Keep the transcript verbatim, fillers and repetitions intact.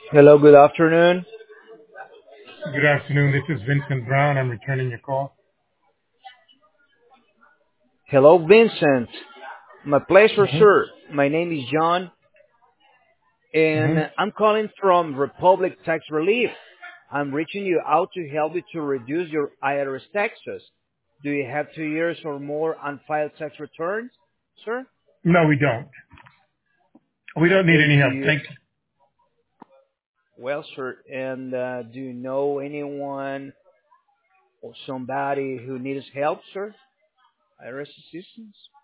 Hello, good afternoon. Good afternoon. This is Vincent Brown. I'm returning your call. Hello, Vincent. My pleasure, Mm-hmm. sir. My name is John, Mm-hmm. and I'm calling from Republic Tax Relief. I'm reaching you out to help you to reduce your I R S taxes. Do you have two years or more unfiled tax returns, sir? No, we don't. We don't need Okay, any do help. you, Thank you. well, sir, and uh, do you know anyone or somebody who needs help, sir? I R S assistance?